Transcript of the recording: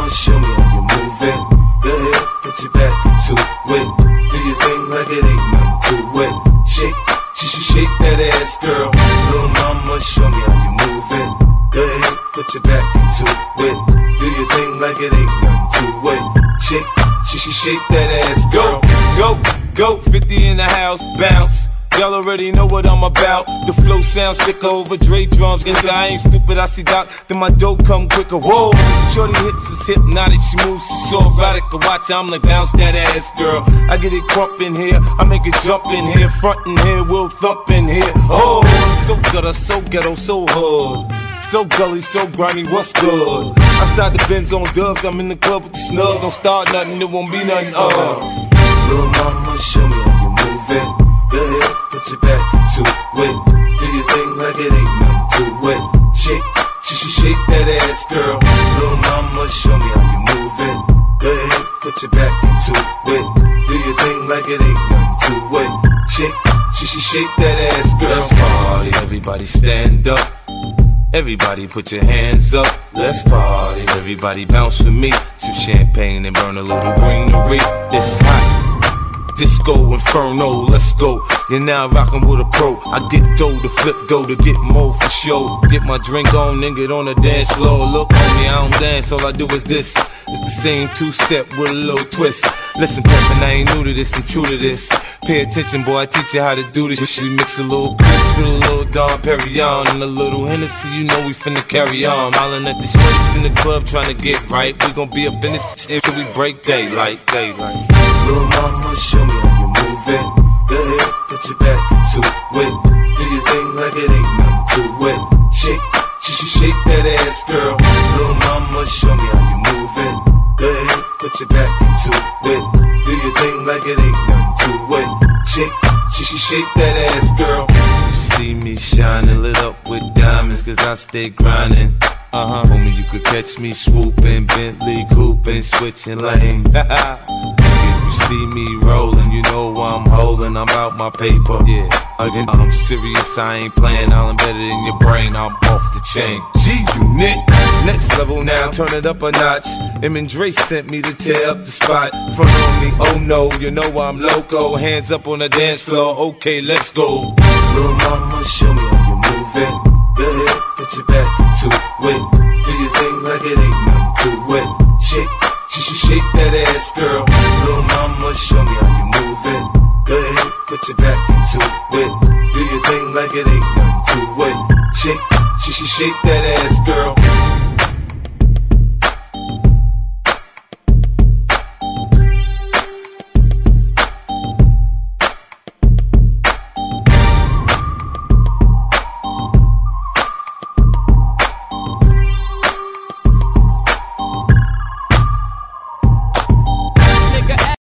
show me how you move it. Go ahead, put your back into it. Do your thing like it ain't nothing to it. Shake that ass, girl. Little mama, show me how you move it. Go ahead, put your back into it. Do your thing like it ain't nothing to it. Shake that ass, girl. Go, 50 in the house, bounce. Y'all already know what I'm about. The flow sounds sicker over Dre drums. Nigga, I ain't stupid, I see Doc, then my dough come quicker. Whoa, shorty hips is hypnotic, she moves, she's so erotic. I watch her, I'm like, bounce that ass, girl. I get it crump in here, I make it jump in here, front in here, we'll thump in here. Oh, I'm so gutter, so ghetto, so hood. So gully, so grimy, what's good? Outside the Benz on dubs, I'm in the club with the snug. Don't start nothing, it won't be nothing, Little mama, show me how you move it. Go ahead, put your back into it. Do your thing like it ain't nothing to it. Shake that ass, girl. Little mama, show me how you move it. Go ahead, put your back into it. Do your thing like it ain't nothing to it. Shake that ass, girl. Let's party, everybody stand up. Everybody put your hands up. Let's party, everybody bounce with me. Some champagne and burn a little greenery. It's hot. Disco Inferno, let's go. You're now rockin' with a pro. I get dough to flip dough to get more for show. Get my drink on and get on the dance floor. Look on me, I don't dance, all I do is this. It's the same two-step with a little twist. Listen, Peppin', I ain't new to this, I'm true to this. Pay attention, boy, I teach you how to do this. We mix a little Chris with a little Dom Perignon and a little Hennessy, you know we finna carry on. Smiling at the shorties in the club trying to get right. We gon' be up in this shit till we break daylight. Little mama, show me how you move it. Go ahead, put your back into it. Do your thing like it ain't nothing to it. Shake that ass, girl. Little mama, show me how you move it. Go ahead, put your back into it. Do your thing like it ain't nothing to it. Shake that ass, girl. You see me shining, lit up with diamonds, cause I stay grinding. Homie, you could catch me swooping, Bentley cooping, switching lanes. If you see me rolling, you know I'm holding, I'm out my paper. Yeah, again, I'm serious, I ain't playing, I'm embedded in your brain, I'm off the chain. G-Unit, next level now, turn it up a notch. Em and Dre sent me to tear up the spot. Front on me, oh no, you know I'm loco. Hands up on the dance floor, okay, let's go. Little mama, show me how you move it. Go ahead, put your back into it. Do your thing like it ain't nothing to it. Shake that ass, girl. Little mama, show me how you move it. Go ahead, put your back into it. Do your thing like it ain't nothing to it. Shake that ass, girl.